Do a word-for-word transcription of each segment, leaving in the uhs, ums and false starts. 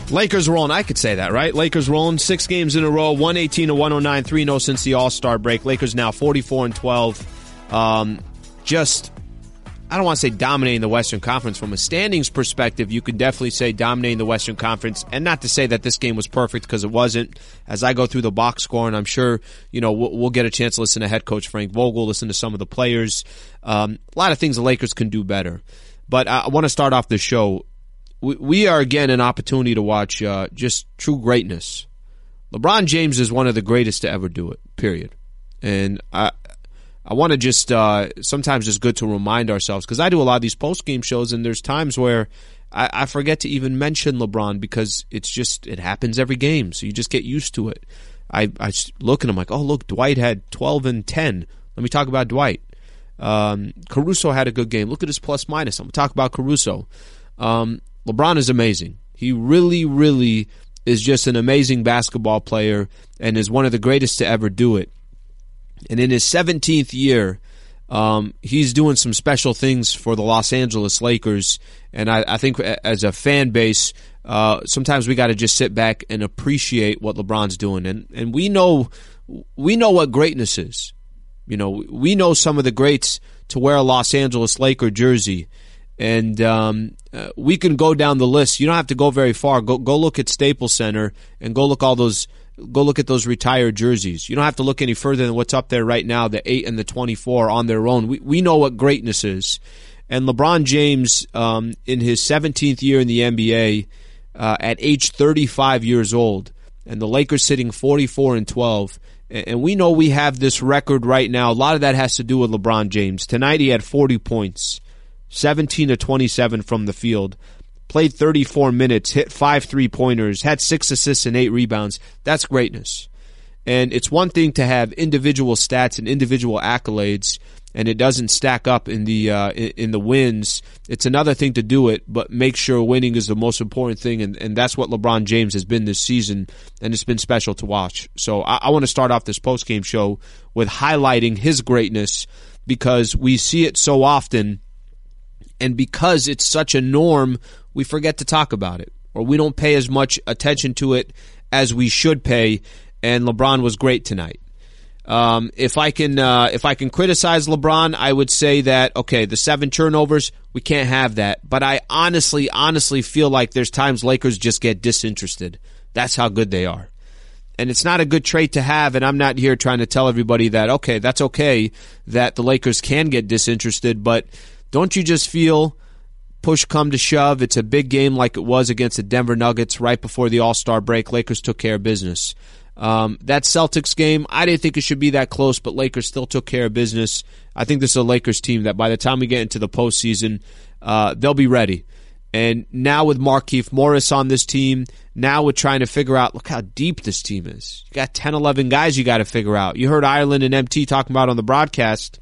Lakers rolling. I could say that, right? Lakers rolling. Six games in a row. one eighteen to one oh nine. three and oh since the All-Star break. Lakers now forty-four and twelve. Um, just, I don't want to say dominating the Western Conference. From a standings perspective, you can definitely say dominating the Western Conference. And not to say that this game was perfect, because it wasn't. As I go through the box score, and I'm sure, you know, we'll, we'll get a chance to listen to head coach Frank Vogel, listen to some of the players. Um, a lot of things the Lakers can do better. But I, I want to start off the show. We are, again, an opportunity to watch uh, just true greatness. LeBron James is one of the greatest to ever do it, period. And I I want to just, uh, sometimes it's good to remind ourselves, because I do a lot of these post-game shows, and there's times where I, I forget to even mention LeBron, because it's just, it happens every game, so you just get used to it. I, I look and I'm like, oh, look, Dwight had twelve and ten. Let me talk about Dwight. Um, Caruso had a good game. Look at his plus-minus. I'm going to talk about Caruso. Um LeBron is amazing. He really, really is just an amazing basketball player and is one of the greatest to ever do it. And in his seventeenth year, um, he's doing some special things for the Los Angeles Lakers. And I, I think as a fan base, uh, sometimes we got to just sit back and appreciate what LeBron's doing. And and we know we know what greatness is. You know, we know some of the greats to wear a Los Angeles Laker jersey. And um, uh, we can go down the list. You don't have to go very far. Go go look at Staples Center and go look all those. Go look at those retired jerseys. You don't have to look any further than what's up there right now. The eight and the twenty-four on their own. We we know what greatness is. And LeBron James, um, in his seventeenth year in the N B A, uh, at age thirty-five years old, and the Lakers sitting forty-four and twelve. And we know we have this record right now. A lot of that has to do with LeBron James. Tonight he had forty points. seventeen to twenty-seven from the field, played thirty-four minutes, hit five three-pointers, had six assists and eight rebounds. That's greatness. And it's one thing to have individual stats and individual accolades, and it doesn't stack up in the uh, in the wins. It's another thing to do it, but make sure winning is the most important thing, and, and that's what LeBron James has been this season, and it's been special to watch. So I, I want to start off this post-game show with highlighting his greatness, because we see it so often. And because it's such a norm, we forget to talk about it, or we don't pay as much attention to it as we should pay. And LeBron was great tonight. Um, if I can, uh, if I can criticize LeBron, I would say that okay, the seven turnovers, we can't have that. But I honestly, honestly feel like there's times Lakers just get disinterested. That's how good they are. And it's not a good trait to have, and I'm not here trying to tell everybody that, okay, that's okay, that the Lakers can get disinterested, but don't you just feel push come to shove? It's a big game like it was against the Denver Nuggets right before the All-Star break. Lakers took care of business. Um, that Celtics game, I didn't think it should be that close, but Lakers still took care of business. I think this is a Lakers team that by the time we get into the postseason, uh, they'll be ready. And now with Markieff Morris on this team, now we're trying to figure out, look how deep this team is. You got ten, eleven guys you got to figure out. You heard Ireland and M T talking about on the broadcast.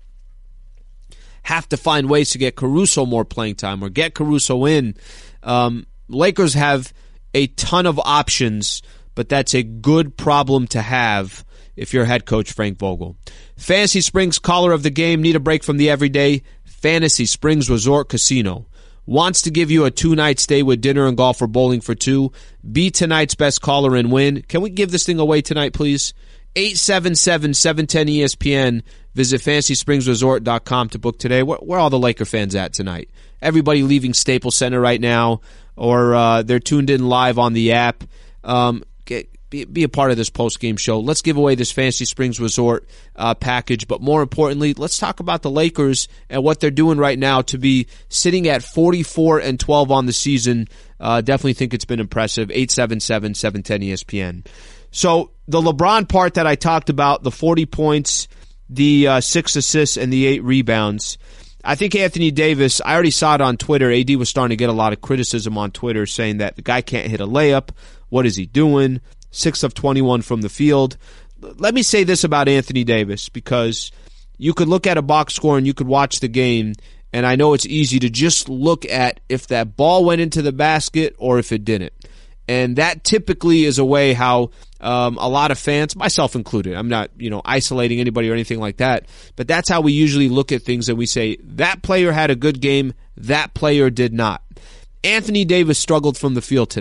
Have to find ways to get Caruso more playing time or get Caruso in. Um, Lakers have a ton of options, but that's a good problem to have if you're head coach Frank Vogel. Fantasy Springs caller of the game. Need a break from the everyday? Fantasy Springs Resort Casino wants to give you a two-night stay with dinner and golf or bowling for two. Be tonight's best caller and win. Can we give this thing away tonight, please? eight seven seven, seven one zero, E S P N. Visit fantasy springs resort dot com to book today. Where, where are all the Laker fans at tonight? Everybody leaving Staples Center right now, or uh, they're tuned in live on the app. Um, get, be, be a part of this post-game show. Let's give away this Fantasy Springs Resort uh, package, but more importantly, let's talk about the Lakers and what they're doing right now to be sitting at forty-four and twelve on the season. Uh, definitely think it's been impressive. eight seven seven, seven one zero, E S P N. So the LeBron part that I talked about, the forty points, the uh, six assists, and the eight rebounds, I think Anthony Davis, I already saw it on Twitter. A D was starting to get a lot of criticism on Twitter saying that the guy can't hit a layup. What is he doing? six of twenty-one from the field. Let me say this about Anthony Davis, because you could look at a box score and you could watch the game, and I know it's easy to just look at if that ball went into the basket or if it didn't. And that typically is a way how um, a lot of fans, myself included, I'm not, you know, isolating anybody or anything like that, but that's how we usually look at things, and we say, that player had a good game, that player did not. Anthony Davis struggled from the field today.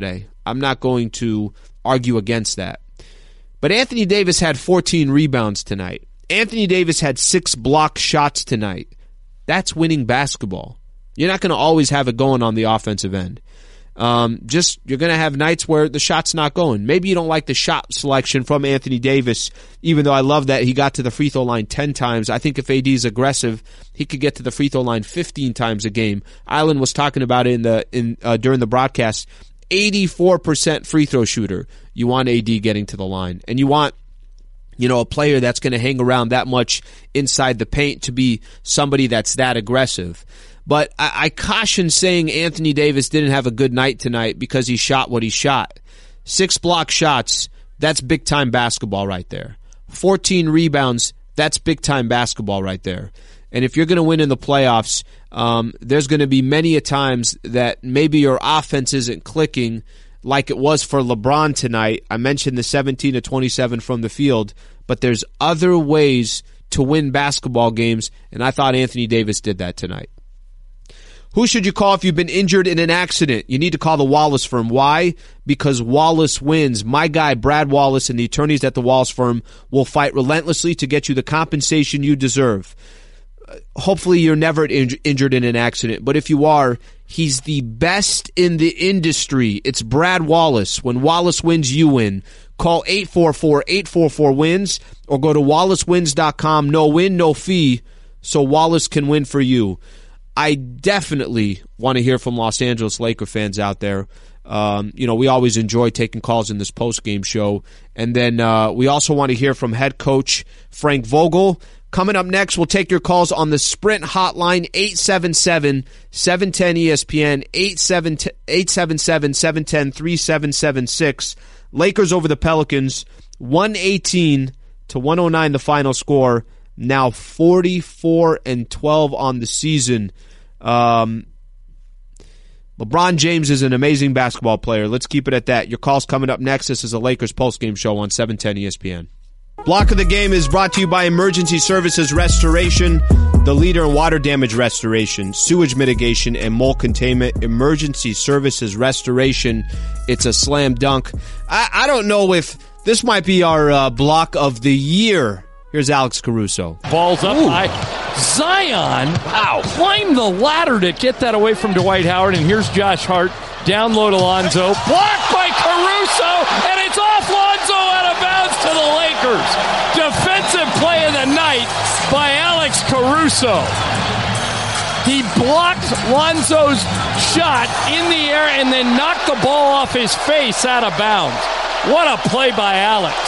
I'm not going to argue against that. But Anthony Davis had fourteen rebounds tonight. Anthony Davis had six block shots tonight. That's winning basketball. You're not going to always have it going on the offensive end. Um, just you're going to have nights where the shot's not going. Maybe you don't like the shot selection from Anthony Davis, even though I love that he got to the free throw line ten times. I think if A D is aggressive, he could get to the free throw line fifteen times a game. Island was talking about it in the in uh, during the broadcast. eighty-four percent free throw shooter. You want A D getting to the line, and you want, you know, a player that's going to hang around that much inside the paint to be somebody that's that aggressive. But I, I caution saying Anthony Davis didn't have a good night tonight because he shot what he shot. Six block shots, that's big-time basketball right there. fourteen rebounds, that's big-time basketball right there. And if you're going to win in the playoffs, um, there's going to be many a times that maybe your offense isn't clicking like it was for LeBron tonight. I mentioned the seventeen to twenty-seven from the field, but there's other ways to win basketball games, and I thought Anthony Davis did that tonight. Who should you call if you've been injured in an accident? You need to call the Wallace Firm. Why? Because Wallace wins. My guy, Brad Wallace, and the attorneys at the Wallace Firm will fight relentlessly to get you the compensation you deserve. Hopefully you're never in- injured in an accident, but if you are, he's the best in the industry. It's Brad Wallace. When Wallace wins, you win. Call eight four four, eight four four, wins or go to wallace wins dot com. No win, no fee, so Wallace can win for you. I definitely want to hear from Los Angeles Laker fans out there. Um, you know, we always enjoy taking calls in this post-game show. And then uh, we also want to hear from head coach Frank Vogel. Coming up next, we'll take your calls on the Sprint hotline, eight seven seven, seven one zero, E S P N, eight seven seven, seven one zero, three seven seven six. Lakers over the Pelicans, one eighteen to one oh nine the final score. Now forty-four and twelve on the season. Um, LeBron James is an amazing basketball player. Let's keep it at that. Your call's coming up next. This is a Lakers postgame show on seven ten E S P N. Block of the Game is brought to you by Emergency Services Restoration, the leader in water damage restoration, sewage mitigation, and mold containment. Emergency Services Restoration. It's a slam dunk. I, I don't know if this might be our uh, block of the year. Here's Alex Caruso. Ball's up Ooh. high. Zion, wow, climbed the ladder to get that away from Dwight Howard, and here's Josh Hart. Down low to Lonzo. Blocked by Caruso, and it's off Lonzo out of bounds to the Lakers. Defensive play of the night by Alex Caruso. He blocked Lonzo's shot in the air and then knocked the ball off his face out of bounds. What a play by Alex.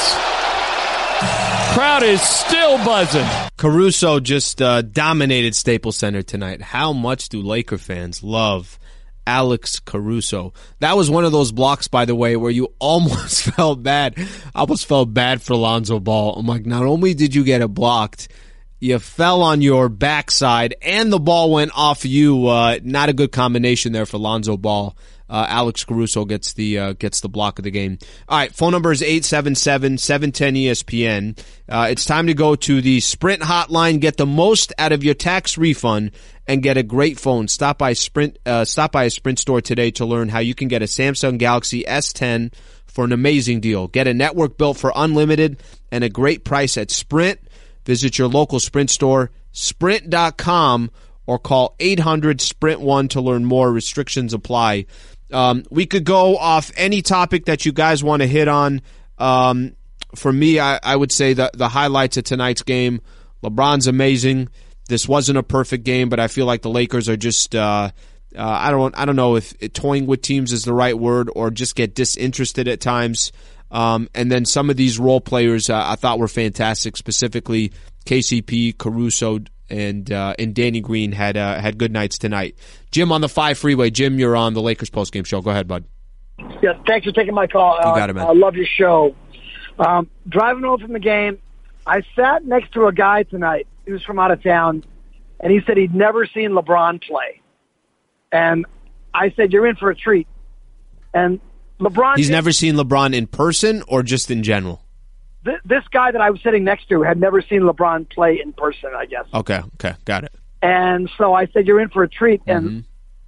Crowd is still buzzing. Caruso just uh, dominated Staples Center tonight. How much do Laker fans love Alex Caruso? That was one of those blocks, by the way, where you almost felt bad. I almost felt bad for Lonzo Ball. I'm like, not only did you get it blocked, you fell on your backside, and the ball went off you. Uh, not a good combination there for Lonzo Ball. Uh, Alex Caruso gets the uh, gets the block of the game. All right, phone number is eight seven seven, seven one zero, E S P N. Uh, it's time to go to the Sprint hotline. Get the most out of your tax refund and get a great phone. Stop by Sprint. Uh, stop by a Sprint store today to learn how you can get a Samsung Galaxy S ten for an amazing deal. Get a network built for unlimited and a great price at Sprint. Visit your local Sprint store, sprint dot com, or call eight hundred sprint one to learn more. Restrictions apply. Um, we could go off any topic that you guys want to hit on. Um, for me, I, I would say that the highlights of tonight's game, LeBron's amazing. This wasn't a perfect game, but I feel like the Lakers are just, uh, uh, I don't I don't know if toying with teams is the right word or just get disinterested at times. Um, and then some of these role players uh, I thought were fantastic, specifically K C P, Caruso, and uh, and Danny Green had uh, had good nights tonight. Jim on the five freeway. Jim, you're on the Lakers postgame show. Go ahead, bud. Yeah, thanks for taking my call. You got it, man. I love your show. Um, driving home from the game, I sat next to a guy tonight. He was from out of town, and he said he'd never seen LeBron play. And I said, you're in for a treat. And LeBron... He's never seen LeBron in person or just in general? Th- this guy that I was sitting next to had never seen LeBron play in person, I guess. Okay, okay, got it. And so I said, you're in for a treat. And mm-hmm.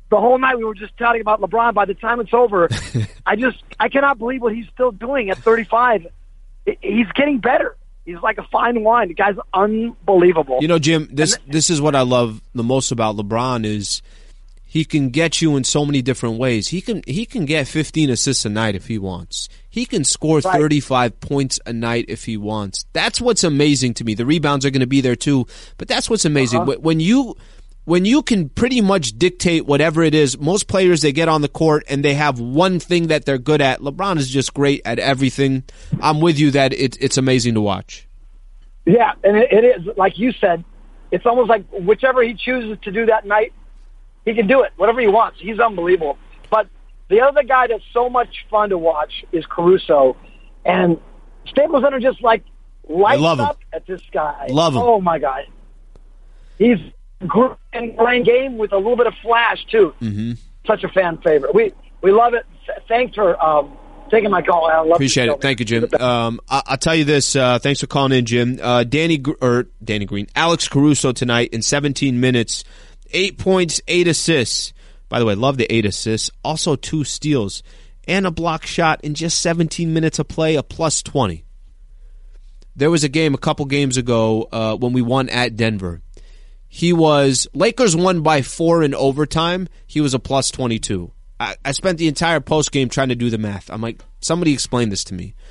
the whole night we were just chatting about LeBron. By the time it's over, I just I cannot believe what he's still doing at thirty-five. He's getting better. He's like a fine wine. The guy's unbelievable. You know, Jim, this this is what I love the most about LeBron is he can get you in so many different ways. He can he can get fifteen assists a night if he wants. He can score right. thirty-five points a night if he wants. That's what's amazing to me. The rebounds are going to be there too, but that's what's amazing. Uh-huh. When you when you can pretty much dictate whatever it is, most players, they get on the court and they have one thing that they're good at. LeBron is just great at everything. I'm with you that it, it's amazing to watch. Yeah, and it, it is, like you said, it's almost like whichever he chooses to do that night, he can do it, whatever he wants. He's unbelievable. But the other guy that's so much fun to watch is Caruso. And Staples Center just, like, lights up at this guy. Love him. Oh, my God. He's great in playing game with a little bit of flash, too. Mm-hmm. Such a fan favorite. We we love it. Thanks for um, taking my call, Alan. Love Appreciate it. Show, Thank you, Jim. Um, I, I'll tell you this. Uh, thanks for calling in, Jim. Uh, Danny or Danny Green, Alex Caruso tonight in seventeen minutes, eight points, eight assists. By the way, love the eight assists. Also two steals and a block shot in just seventeen minutes of play, a plus twenty. There was a game a couple games ago uh, when we won at Denver. He was Lakers won by four in overtime. He was a plus twenty-two. I, I spent the entire postgame trying to do the math. I'm like, somebody explain this to me.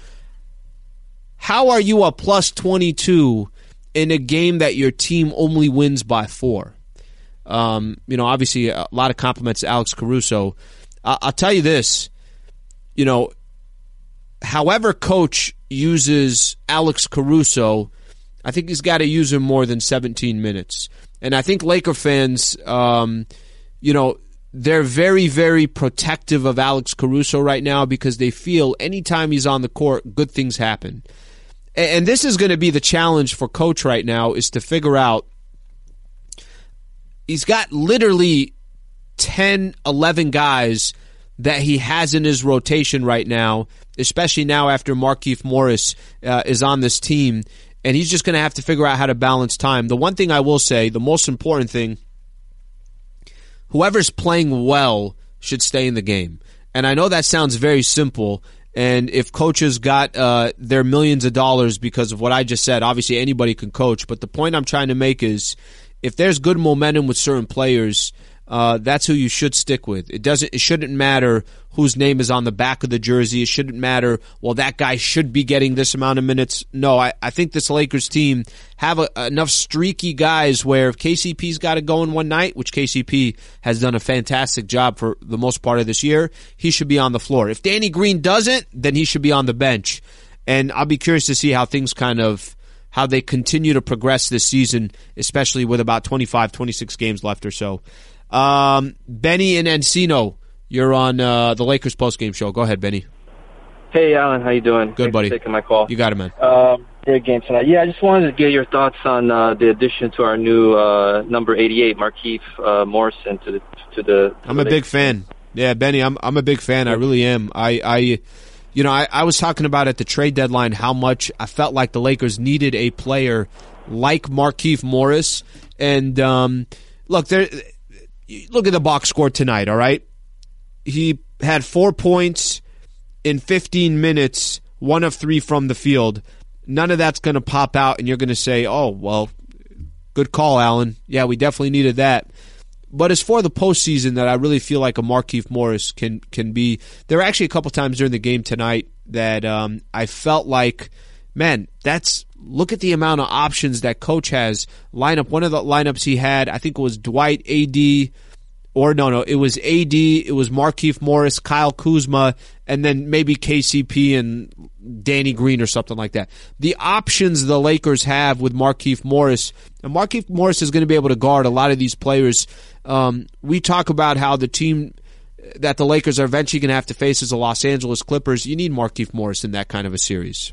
How are you a plus twenty-two in a game that your team only wins by four? Um, you know, obviously a lot of compliments to Alex Caruso. I, I'll tell you this. You know, however coach uses Alex Caruso, I think he's got to use him more than seventeen minutes. And I think Laker fans, um, you know, they're very, very protective of Alex Caruso right now because they feel anytime he's on the court, good things happen. And, and this is going to be the challenge for Coach right now is to figure out, he's got literally ten, eleven guys that he has in his rotation right now, especially now after Markieff Morris uh, is on this team. And he's just going to have to figure out how to balance time. The one thing I will say, the most important thing, whoever's playing well should stay in the game. And I know that sounds very simple. And if coaches got uh, their millions of dollars because of what I just said, obviously anybody can coach. But the point I'm trying to make is if there's good momentum with certain players, uh, that's who you should stick with. It doesn't. It shouldn't matter whose name is on the back of the jersey. It shouldn't matter, well, that guy should be getting this amount of minutes. No, I, I think this Lakers team have a, enough streaky guys where if K C P's got to go in one night, which K C P has done a fantastic job for the most part of this year, he should be on the floor. If Danny Green doesn't, then he should be on the bench. And I'll be curious to see how things kind of, how they continue to progress this season, especially with about twenty-five, twenty-six games left or so. Um, Benny and Encino, you're on uh, the Lakers postgame show. Go ahead, Benny. Hey, Alan. How you doing? Good, Thanks buddy. for taking my call. You got it, man. Um, great game tonight. Yeah, I just wanted to get your thoughts on uh, the addition to our new uh, number eighty-eight, Markieff uh, Morrison, to the to the. To I'm the a big fan. Yeah, Benny, I'm I'm a big fan. I really am. I, I you know, I, I was talking about at the trade deadline how much I felt like the Lakers needed a player like Markieff Morris. And um, look, there. Look at the box score tonight, all right? He had four points in fifteen minutes, one of three from the field. None of that's going to pop out, and you're going to say, oh, well, good call, Allen. Yeah, we definitely needed that. But it's for the postseason that I really feel like a Markieff Morris can can be. There were actually a couple times during the game tonight that um, I felt like, man, that's look at the amount of options that Coach has. Lineup, one of the lineups he had, I think it was Dwight, A D, or no, no, it was A D, it was Markieff Morris, Kyle Kuzma, and then maybe K C P and Danny Green or something like that. The options the Lakers have with Markieff Morris, and Markieff Morris is going to be able to guard a lot of these players. Um, we talk about how the team that the Lakers are eventually going to have to face is the Los Angeles Clippers. You need Markieff Morris in that kind of a series.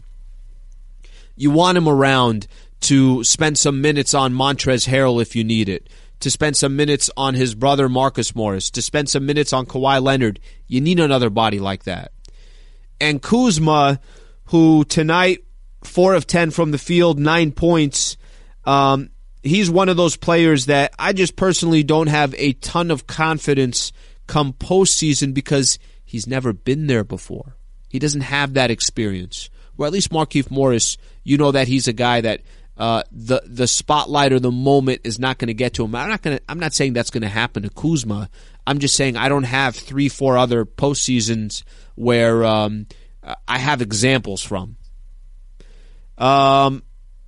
You want him around to spend some minutes on Montrezl Harrell if you need it, to spend some minutes on his brother Marcus Morris, to spend some minutes on Kawhi Leonard. You need another body like that. And Kuzma, who tonight, four of ten from the field, nine points, um, he's one of those players that I just personally don't have a ton of confidence come postseason because he's never been there before. He doesn't have that experience. Well, at least Markieff Morris, you know that he's a guy that uh, the the spotlight or the moment is not going to get to him. I'm not going to. I'm not saying that's going to happen to Kuzma. I'm just saying I don't have three, four other postseasons where um, I have examples from. Um,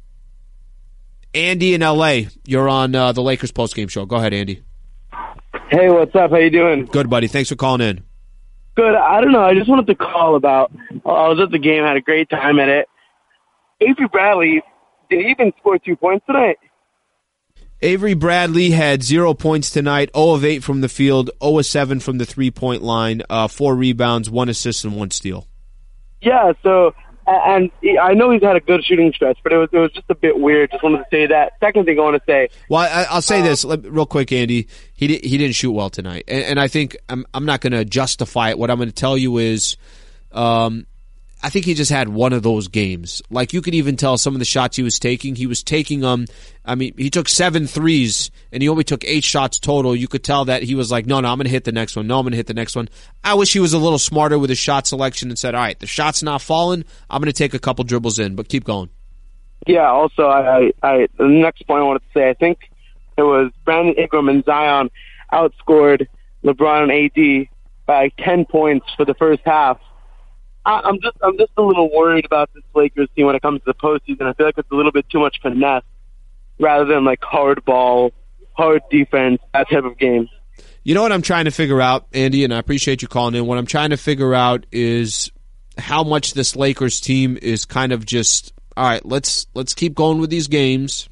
Andy in L A, you're on uh, the Lakers postgame show. Go ahead, Andy. Hey, what's up? How you doing? Good, buddy. Thanks for calling in. Good. I don't know. I just wanted to call about. I was at the game, had a great time at it. Avery Bradley, did he even score two points tonight? Avery Bradley had zero points tonight, zero of eight from the field, zero of seven from the three-point line, uh, four rebounds, one assist, and one steal. Yeah, so, and I know he's had a good shooting stretch, but it was it was just a bit weird. Just wanted to say that. Second thing I want to say. Well, I, I'll say uh, this real quick, Andy. He di- he didn't shoot well tonight, and, and I think I'm I'm not going to justify it. What I'm going to tell you is, um, I think he just had one of those games. Like, you could even tell some of the shots he was taking, he was taking them. I mean, he took seven threes, and he only took eight shots total. You could tell that he was like, no, no, I'm going to hit the next one. No, I'm going to hit the next one. I wish he was a little smarter with his shot selection and said, all right, the shot's not falling. I'm going to take a couple dribbles in, but keep going. Yeah, also, I, I the next point I wanted to say, I think it was Brandon Ingram and Zion outscored LeBron and A D by ten points for the first half. I'm just I'm just a little worried about this Lakers team when it comes to the postseason. I feel like it's a little bit too much finesse rather than like hard ball, hard defense, that type of game. You know what I'm trying to figure out, Andy, and I appreciate you calling in. What I'm trying to figure out is how much this Lakers team is kind of just, all right, let's let's keep going with these games.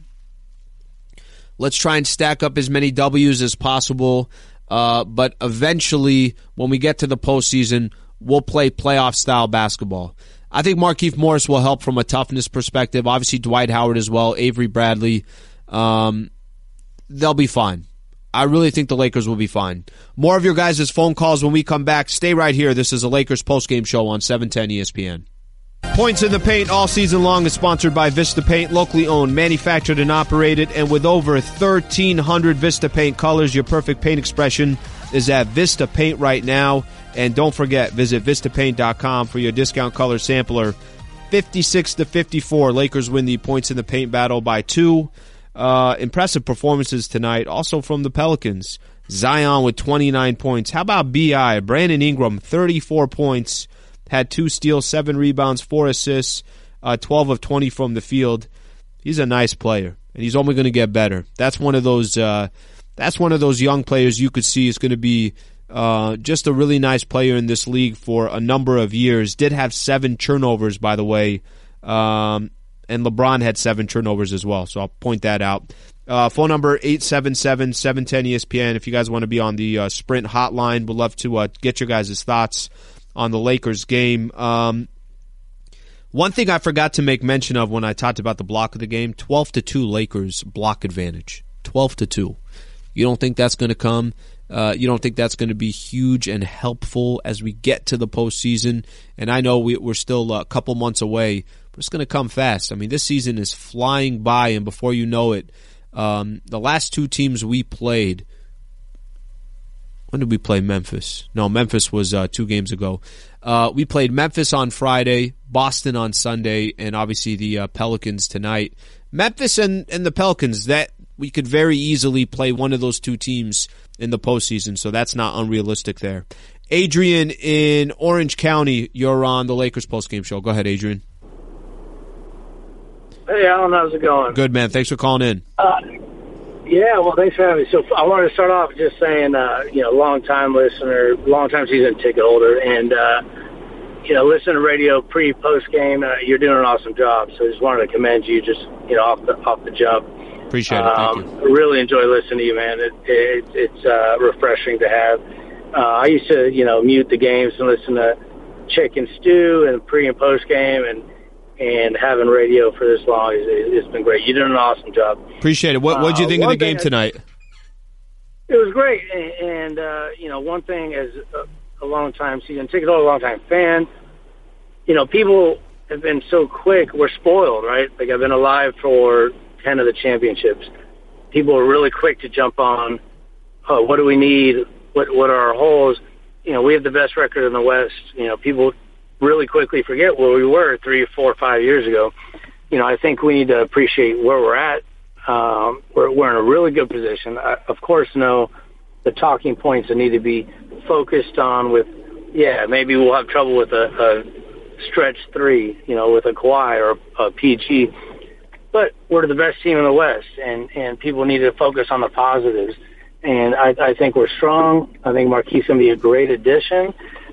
Let's try and stack up as many W's as possible. Uh, but eventually, when we get to the postseason, we'll play playoff-style basketball. I think Markieff Morris will help from a toughness perspective. Obviously, Dwight Howard as well, Avery Bradley. Um, they'll be fine. I really think the Lakers will be fine. More of your guys' phone calls when we come back. Stay right here. This is a Lakers postgame show on seven ten E S P N. Points in the Paint all season long is sponsored by Vista Paint, locally owned, manufactured, and operated. And with over thirteen hundred Vista Paint colors, your perfect paint expression is at Vista Paint right now. And don't forget, visit vista paint dot com for your discount color sampler. fifty-six to fifty-four, Lakers win the Points in the Paint battle by two. Uh, impressive performances tonight, also from the Pelicans. Zion with twenty-nine points. How about B I? Brandon Ingram, thirty-four points, had two steals, seven rebounds, four assists, uh, twelve of twenty from the field. He's a nice player, and he's only going to get better. That's one of those. Uh, that's one of those young players you could see is going to be uh, just a really nice player in this league for a number of years. Did have seven turnovers, by the way, um, and LeBron had seven turnovers as well. So I'll point that out. Uh, phone number eight seven seven, seven one zero, E S P N. If you guys want to be on the uh, Sprint hotline, we'd love to uh, get your guys' thoughts on the Lakers game. Um, one thing I forgot to make mention of when I talked about the block of the game, twelve to two Lakers block advantage. twelve to two. You don't think that's going to come? Uh, you don't think that's going to be huge and helpful as we get to the postseason? And I know we, we're still a couple months away, but it's going to come fast. I mean, this season is flying by, and before you know it, um, the last two teams we played, when did we play Memphis? No, Memphis was uh, two games ago. Uh, we played Memphis on Friday, Boston on Sunday, and obviously the uh, Pelicans tonight. Memphis and, and the Pelicans, that we could very easily play one of those two teams in the postseason, so that's not unrealistic there. Adrian in Orange County, you're on the Lakers postgame show. Go ahead, Adrian. Hey, Alan, how's it going? Good, man. Thanks for calling in. Uh, yeah, well, thanks for having me. So I wanted to start off just saying, uh, you know, long-time listener, long-time season ticket holder, and, uh, you know, listen to radio pre, post-game. Uh, you're doing an awesome job, so I just wanted to commend you just, you know, off the, off the jump. Appreciate it. Thank um, you. I really enjoy listening to you, man. It, it, it's uh, refreshing to have. Uh, I used to, you know, mute the games and listen to Chicken Stew and pre and post game, and and having radio for this long, is, it's been great. You did an awesome job. Appreciate it. What did you think uh, of the game tonight? I, it was great, and, and uh, you know, one thing as a, a long time season ticket holder, a long time fan, you know, people have been so quick. We're spoiled, right? Like, I've been alive for ten of the championships, people are really quick to jump on, oh, what do we need? What what are our holes? You know, we have the best record in the West. You know, people really quickly forget where we were three, four, five years ago. You know, I think we need to appreciate where we're at. Um, we're, we're in a really good position. I, of course, know the talking points that need to be focused on with, yeah, maybe we'll have trouble with a, a stretch three, you know, with a Kawhi or a P G. But we're the best team in the West, and, and people need to focus on the positives. And I, I think we're strong. I think Marquise going to be a great addition.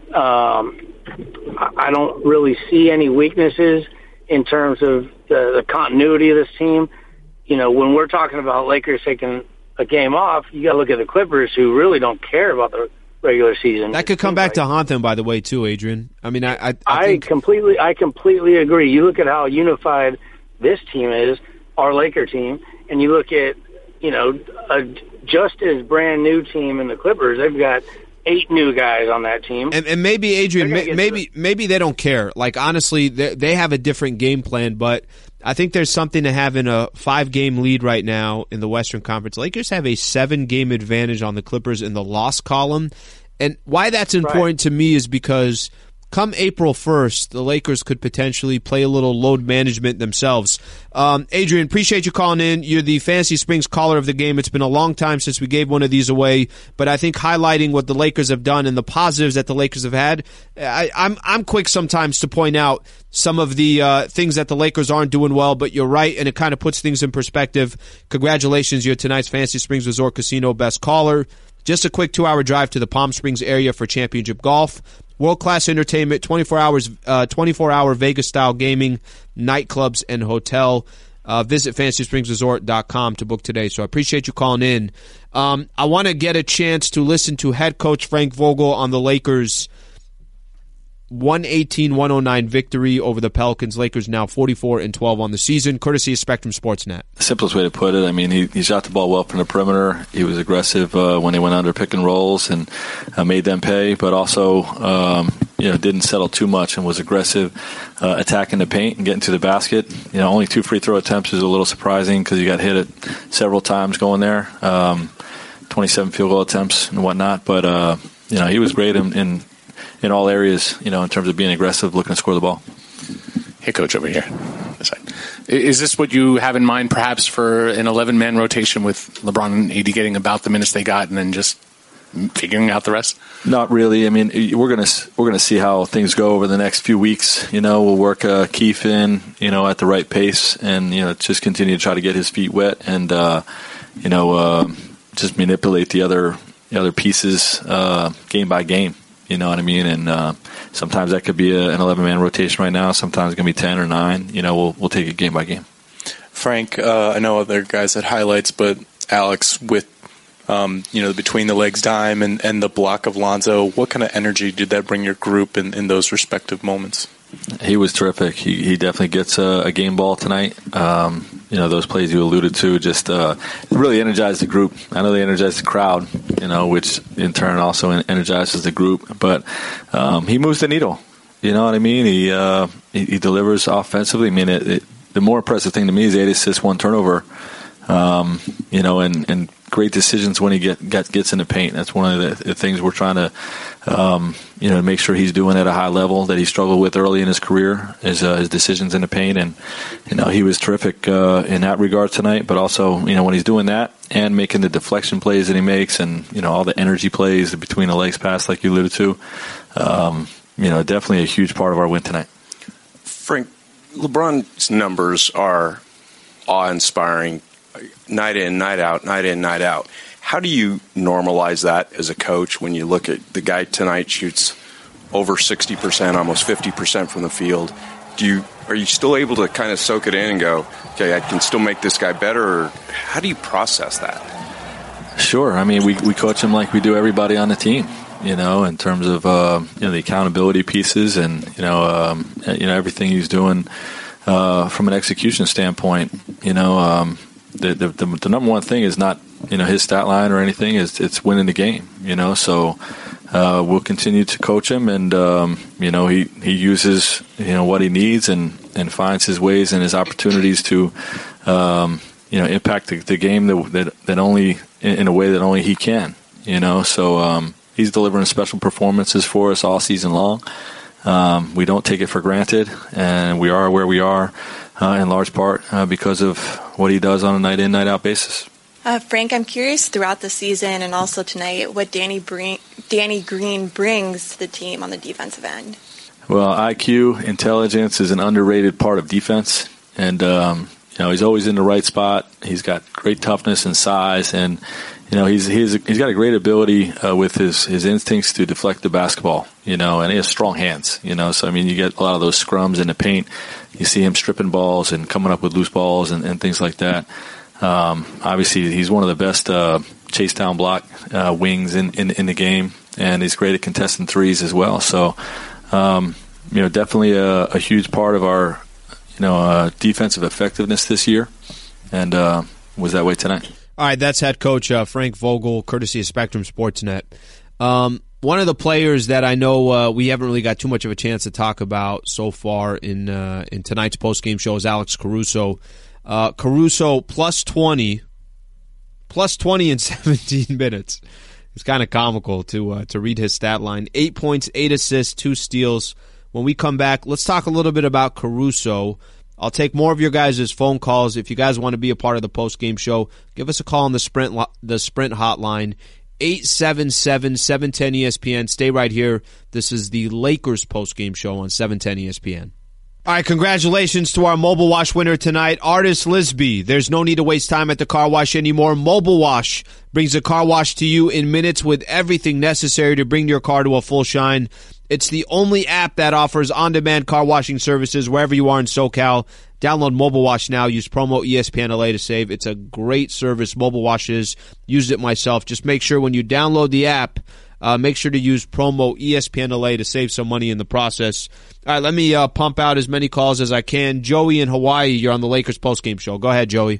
Um, I, I don't really see any weaknesses in terms of the, the continuity of this team. You know, when we're talking about Lakers taking a game off, you got to look at the Clippers, who really don't care about the regular season. That could come back like. to haunt them, by the way, too, Adrian. I mean, I, I, I, I think... completely, I completely agree. You look at how unified this team is, our Laker team, and you look at, you know, a just as brand new team in the Clippers. They've got eight new guys on that team, and, and maybe Adrian, may, maybe maybe they don't care. Like honestly, they, they have a different game plan, but I think there's something to having a five-game lead right now in the Western Conference. Lakers have a seven-game advantage on the Clippers in the loss column, and why that's important right. to me is because come April first, the Lakers could potentially play a little load management themselves. Um, Adrian, appreciate you calling in. You're the Fantasy Springs caller of the game. It's been a long time since we gave one of these away, but I think highlighting what the Lakers have done and the positives that the Lakers have had, I, I'm I'm quick sometimes to point out some of the uh, things that the Lakers aren't doing well, but you're right, and it kind of puts things in perspective. Congratulations, you're tonight's Fantasy Springs Resort Casino best caller. Just a quick two-hour drive to the Palm Springs area for championship golf. World-class entertainment, twenty-four hours, uh, twenty-four hour Vegas-style gaming, nightclubs, and hotel. Uh, visit fantasy springs resort dot com to book today. So I appreciate you calling in. Um, I want to get a chance to listen to head coach Frank Vogel on the Lakers' one eighteen to one oh nine victory over the Pelicans. Lakers now forty-four and twelve on the season, courtesy of Spectrum Sportsnet. The simplest way to put it, I mean, he, he shot the ball well from the perimeter. He was aggressive uh, when they went under pick and rolls and uh, made them pay, but also um, you know didn't settle too much and was aggressive uh, attacking the paint and getting to the basket. You know, only two free throw attempts is a little surprising because he got hit it several times going there. Um, twenty-seven field goal attempts and whatnot, but uh, you know he was great in, in in all areas, you know, in terms of being aggressive, looking to score the ball. Hey, Coach, over here. Is this what you have in mind, perhaps, for an eleven-man rotation with LeBron and A D getting about the minutes they got and then just figuring out the rest? Not really. I mean, we're gonna we're gonna see how things go over the next few weeks. You know, we'll work uh, Keith in, you know, at the right pace, and you know, just continue to try to get his feet wet, and uh, you know, uh, just manipulate the other the other pieces uh, game by game. You know what I mean? And uh, sometimes that could be a, an eleven-man rotation right now. Sometimes it's going to be ten or nine. You know, we'll we'll take it game by game. Frank, uh, I know other guys had highlights, but Alex, with um, you know the between the legs dime and, and the block of Lonzo, what kind of energy did that bring your group in, in those respective moments? He was terrific. He he definitely gets a, a game ball tonight. Um, you know, those plays you alluded to just uh, really energized the group. I know they energized the crowd, you know, which in turn also energizes the group. But um, he moves the needle. You know what I mean? He uh, he, he delivers offensively. I mean, it, it, the more impressive thing to me is eight assists, one turnover. Um, you know, and, and great decisions when he get, get gets in the paint. That's one of the, the things we're trying to, um, you know, make sure he's doing at a high level that he struggled with early in his career, is uh, his decisions in the paint. And, you know, he was terrific uh, in that regard tonight. But also, you know, when he's doing that and making the deflection plays that he makes and, you know, all the energy plays, the between the legs pass like you alluded to, um, you know, definitely a huge part of our win tonight. Frank, LeBron's numbers are awe-inspiring. Night in, night out, night in, night out. How do you normalize that as a coach when you look at the guy tonight shoots over sixty percent, almost fifty percent from the field? Do you are you still able to kind of soak it in and go, okay, I can still make this guy better? Or how do you process that? Sure. I mean, we, we coach him like we do everybody on the team, you know, in terms of uh, you know the accountability pieces and, you know, um, you know everything he's doing uh, from an execution standpoint, you know, um, The, the the number one thing is not, you know, his stat line or anything. Is it's winning the game, you know. So uh, we'll continue to coach him, and um, you know he, he uses you know what he needs and, and finds his ways and his opportunities to um, you know, impact the, the game that, that that only in a way that only he can. You know, so um, he's delivering special performances for us all season long. Um, we don't take it for granted, and we are where we are uh, in large part uh, because of what he does on a night in, night out basis. Uh, Frank, I'm curious throughout the season and also tonight what Danny, bring, Danny Green brings to the team on the defensive end. Well, I Q, intelligence is an underrated part of defense, and um, you know, he's always in the right spot. He's got great toughness and size, and you know, he's he's he's got a great ability uh, with his, his instincts to deflect the basketball. You know, and he has strong hands. You know, so I mean, you get a lot of those scrums in the paint. You see him stripping balls and coming up with loose balls and, and things like that. Um, obviously, he's one of the best uh, chase down block uh, wings in, in in the game, and he's great at contesting threes as well. So, um, you know, definitely a, a huge part of our you know uh, defensive effectiveness this year, and uh, was that way tonight. All right, that's head coach uh, Frank Vogel, courtesy of Spectrum Sportsnet. Um, one of the players that I know uh, we haven't really got too much of a chance to talk about so far in uh, in tonight's postgame show is Alex Caruso. Uh, Caruso plus twenty, plus twenty in seventeen minutes. It's kind of comical to uh, to read his stat line. Eight points, eight assists, two steals. When we come back, let's talk a little bit about Caruso. I'll take more of your guys' phone calls. If you guys want to be a part of the post-game show, give us a call on the Sprint the Sprint hotline, eight seven seven, seven one zero E S P N. Stay right here. This is the Lakers post-game show on seven ten E S P N. All right, congratulations to our Mobile Wash winner tonight, Artis Lisby. There's no need to waste time at the car wash anymore. Mobile Wash brings a car wash to you in minutes with everything necessary to bring your car to a full shine. It's the only app that offers on-demand car washing services wherever you are in SoCal. Download Mobile Wash now. Use promo E S P N L A to save. It's a great service. Mobile Wash is. Used it myself. Just make sure when you download the app, uh, make sure to use promo E S P N L A to save some money in the process. All right, let me uh, pump out as many calls as I can. Joey in Hawaii, you're on the Lakers postgame show. Go ahead, Joey.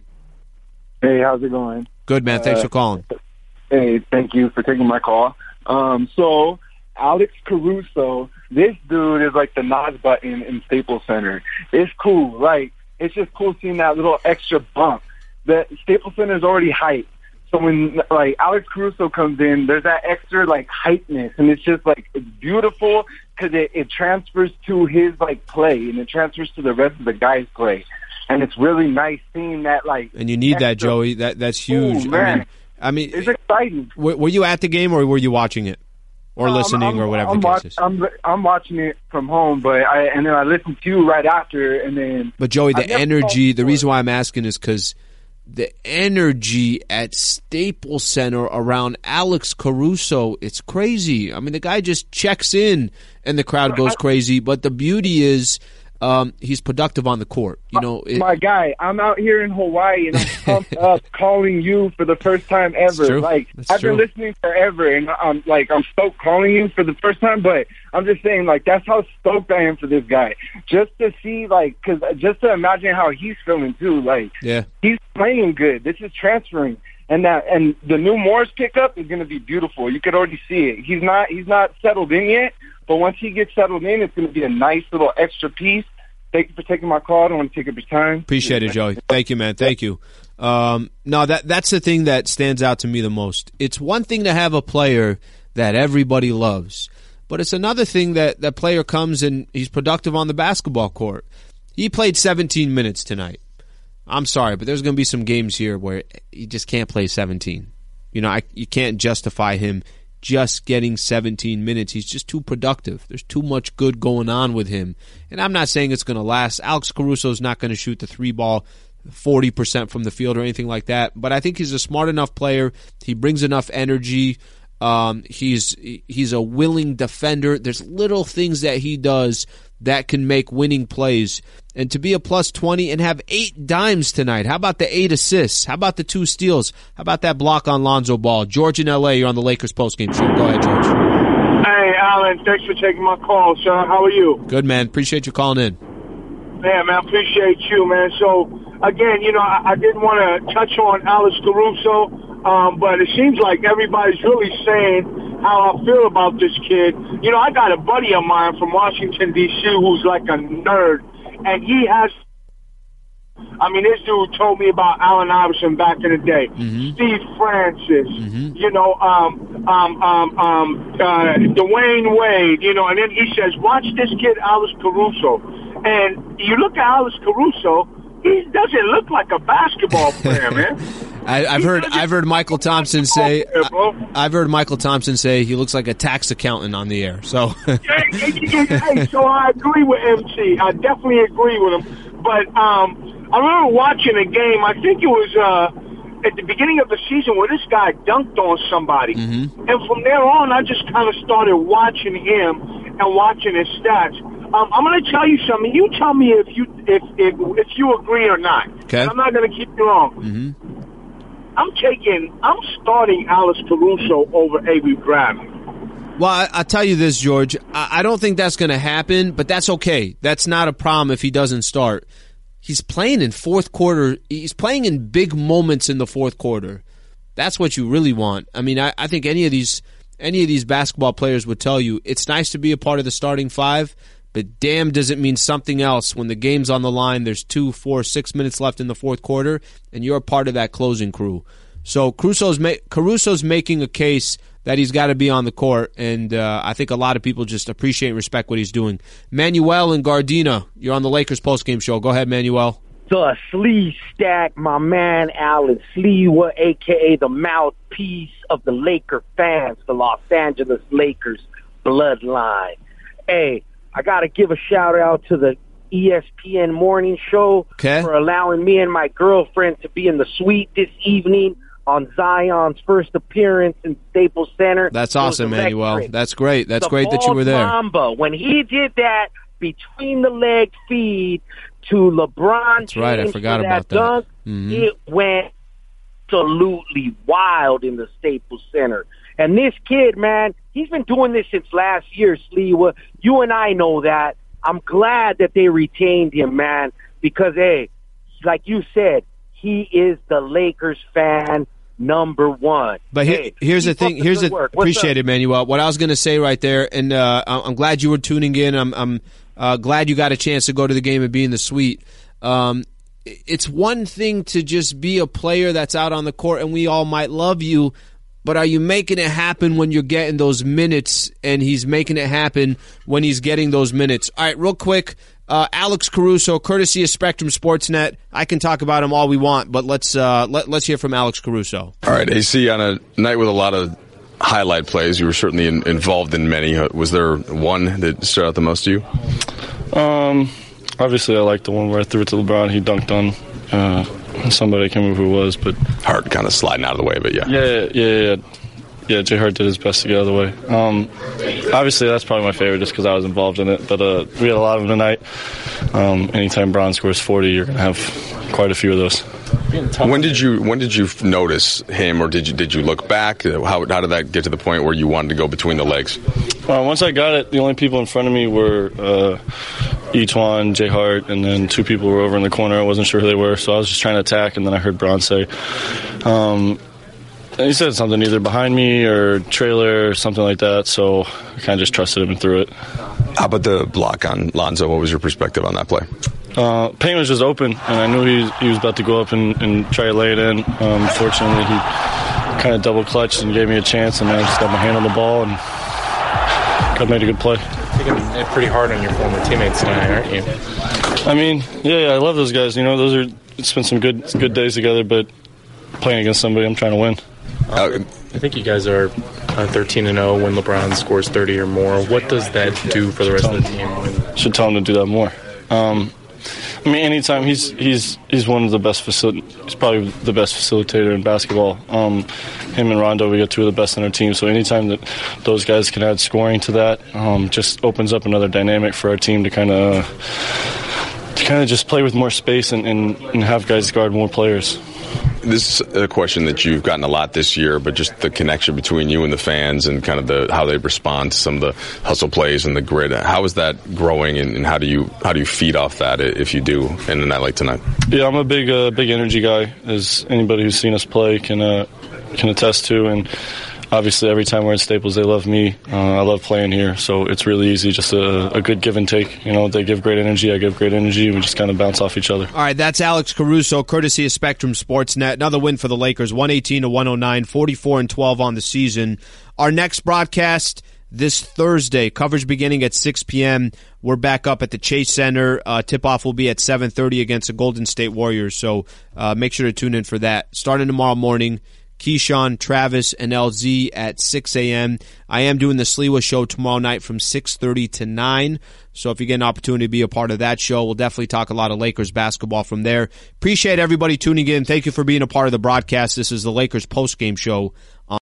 Hey, how's it going? Good, man. Thanks uh, for calling. Hey, thank you for taking my call. Um, so, Alex Caruso, this dude is like the Nas button in Staples Center. It's cool. Like, it's just cool seeing that little extra bump. The Staples Center is already hyped. So when, like, Alex Caruso comes in, there's that extra, like, hypeness. And it's just, like, it's beautiful because it, it transfers to his, like, play. And it transfers to the rest of the guys' play. And it's really nice seeing that, like... And you need extra, that, Joey. That That's huge. Ooh, man. I mean, I mean, it's exciting. Were, were you at the game or were you watching it? Or um, listening I'm, or whatever I'm the watch, case is? I'm, I'm watching it from home, but I and then I listened to you right after, and then... But, Joey, the energy, the reason why I'm asking is because... the energy at Staples Center around Alex Caruso, it's crazy. I mean, the guy just checks in and the crowd goes crazy. But the beauty is um, he's productive on the court. You know, it, my guy, I'm out here in Hawaii and I'm pumped up calling you for the first time ever. Like That's I've true. been listening forever, and I'm like I'm stoked calling you for the first time. But I'm just saying, like that's how stoked I am for this guy. Just to see, like, because just to imagine how he's feeling too. Like, yeah, he's playing good. This is transferring, and that and the new Morris pickup is going to be beautiful. You could already see it. He's not he's not settled in yet, but once he gets settled in, it's going to be a nice little extra piece. Thank you for taking my call. I don't want to take up your time. Appreciate it, Joey. Thank you, man. Thank you. Um, no, that that's the thing that stands out to me the most. It's one thing to have a player that everybody loves, but it's another thing that that player comes and he's productive on the basketball court. He played seventeen minutes tonight. I'm sorry, but there's going to be some games here where he just can't play seventeen. You know, I, you can't justify him just getting seventeen minutes. He's just too productive. There's too much good going on with him. And I'm not saying it's going to last. Alex Caruso's not going to shoot the three ball forty percent from the field or anything like that. But I think he's a smart enough player. He brings enough energy. Um, he's he's a willing defender. There's little things that he does that can make winning plays. And to be a plus twenty and have eight dimes tonight. How about the eight assists? How about the two steals? How about that block on Lonzo Ball? George in L A, you're on the Lakers postgame show. Go ahead, George. Hey, Alan, thanks for taking my call, sir. How are you? Good, man. Appreciate you calling in. Yeah, man, appreciate you, man. So, again, you know, I, I didn't want to touch on Alex Caruso, um, but it seems like everybody's really saying how I feel about this kid. You know, I got a buddy of mine from Washington, D C, who's like a nerd, and he has I mean, this dude told me about Allen Iverson back in the day, mm-hmm. Steve Francis, mm-hmm. you know, um, um, um, um, uh, Dwayne Wade, you know, and then he says, watch this kid, Alex Caruso. And you look at Alex Caruso, he doesn't look like a basketball player, man. I, I've heard I've heard Michael Thompson say I, I've heard Michael Thompson say he looks like a tax accountant on the air. So hey, hey, so I agree with M C. I definitely agree with him. But um, I remember watching a game. I think it was uh, at the beginning of the season where this guy dunked on somebody, mm-hmm. and from there on, I just kind of started watching him and watching his stats. Um, I'm going to tell you something. You tell me if you if if, if you agree or not. Okay. And I'm not going to keep you wrong. Mm-hmm. I'm taking, I'm starting Alex Caruso over Avery Bradley. Well, I, I'll tell you this, George. I, I don't think that's going to happen, but that's okay. That's not a problem if he doesn't start. He's playing in fourth quarter. He's playing in big moments in the fourth quarter. That's what you really want. I mean, I, I think any of these any of these basketball players would tell you it's nice to be a part of the starting five, but damn does it mean something else when the game's on the line, there's two, four, six minutes left in the fourth quarter, and you're a part of that closing crew. So Caruso's, ma- Caruso's making a case that he's got to be on the court, and uh, I think a lot of people just appreciate and respect what he's doing. Manuel and Gardena, you're on the Lakers postgame show. Go ahead, Manuel. The Slee Stack, my man Alan Sleewa, a k a the mouthpiece of the Laker fans, the Los Angeles Lakers bloodline. Hey, I got to give a shout-out to the E S P N morning show okay. for allowing me and my girlfriend to be in the suite this evening on Zion's first appearance in Staples Center. That's awesome, Manuel. That's great. That's the great that you were there. Mamba, when he did that between the leg feed to LeBron That's right. I forgot that about that. Dunk, mm-hmm. It went absolutely wild in the Staples Center. And this kid, man, he's been doing this since last year, Sleewa. You and I know that. I'm glad that they retained him, man, because, hey, like you said, he is the Lakers fan number one. But here, hey, here's the thing. Here's the appreciate it, Manuel. What I was going to say right there, and uh, I'm glad you were tuning in. I'm, I'm uh, glad you got a chance to go to the game and be in the suite. Um, it's one thing to just be a player that's out on the court, and we all might love you, but are you making it happen when you're getting those minutes, and he's making it happen when he's getting those minutes? All right, real quick, uh, Alex Caruso, courtesy of Spectrum Sportsnet. I can talk about him all we want, but let's uh, let, let's hear from Alex Caruso. All right, A C, on a night with a lot of highlight plays, you were certainly in, involved in many. Was there one that stood out the most to you? Um, obviously, I like the one where I threw it to LeBron. He dunked on uh, somebody. I can't remember who it was, but Hart kind of sliding out of the way, but yeah. Yeah, yeah, yeah. Yeah, Jay Hart did his best to get out of the way. Um, obviously, that's probably my favorite just because I was involved in it. But uh, we had a lot of them tonight. Um, anytime Bron scores forty, you're going to have quite a few of those. When did you when did you notice him, or did you did you look back? How how did that get to the point where you wanted to go between the legs? Uh, once I got it, the only people in front of me were uh, Etuan, Jay Hart, and then two people were over in the corner. I wasn't sure who they were, so I was just trying to attack, and then I heard Bron say, um, and he said something either behind me or trailer or something like that, so I kind of just trusted him and threw it. How about the block on Lonzo? What was your perspective on that play? Uh, Payne was just open, and I knew he, he was about to go up and, and try to lay it in. Um, fortunately, he kind of double clutched and gave me a chance, and I just got my hand on the ball and got made a good play. You're taking it pretty hard on your former teammates tonight, aren't you? I mean, yeah, yeah, I love those guys. You know, those are it's been some good good days together, but playing against somebody, I'm trying to win. Uh, I think you guys are uh, thirteen and oh when LeBron scores thirty or more. What does that do for the rest of the team? Should tell him to do that more. Um, I mean, anytime he's he's he's one of the best facil- he's probably the best facilitator in basketball. Um, him and Rondo, we got two of the best on our team. So anytime that those guys can add scoring to that, um, just opens up another dynamic for our team to kind of to kind of just play with more space and, and, and have guys guard more players. This is a question that you've gotten a lot this year, but just the connection between you and the fans and kind of the how they respond to some of the hustle plays and the grit. How is that growing, and, and how do you how do you feed off that if you do in a night like tonight? Yeah, I'm a big uh, big energy guy, as anybody who's seen us play can uh, can attest to, and obviously every time we're in Staples, they love me. Uh, I love playing here, so it's really easy, just a, a good give and take. You know, they give great energy, I give great energy, and we just kind of bounce off each other. All right, that's Alex Caruso, courtesy of Spectrum Sportsnet. Another win for the Lakers, one eighteen to one oh nine, forty-four and twelve on the season. Our next broadcast this Thursday, coverage beginning at six p.m. We're back up at the Chase Center. Uh, tip-off will be at seven thirty against the Golden State Warriors, so uh, make sure to tune in for that. Starting tomorrow morning, Keyshawn, Travis, and L Z at six a.m. I am doing the Sliwa Show tomorrow night from six thirty to nine, so if you get an opportunity to be a part of that show, we'll definitely talk a lot of Lakers basketball from there. Appreciate everybody tuning in. Thank you for being a part of the broadcast. This is the Lakers postgame show